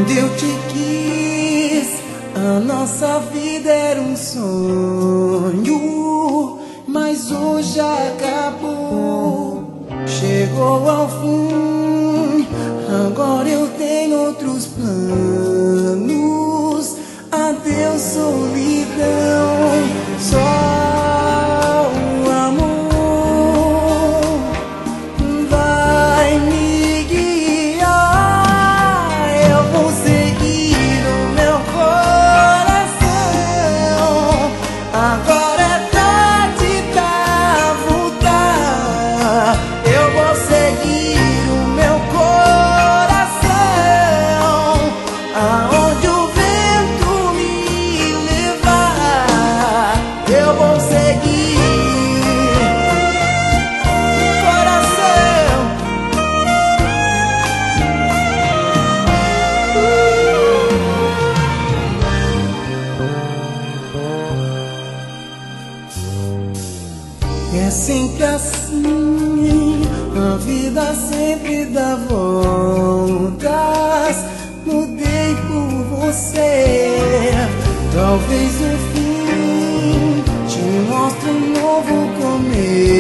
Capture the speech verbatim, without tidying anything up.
Quando eu te quis, a nossa vida era um sonho, mas hoje acabou, chegou ao fim. Agora eu tenho outros planos. Adeus, solidão, só o amor vai me guiar. Eu vou seguir o meu coração. Agora é tarde pra voltar. Eu vou seguir o meu coração, aonde o vento me levar. Eu vou seguir coração. É sempre assim, a vida sempre dá voltas. Mudei por você, talvez o fim te mostre um novo começo.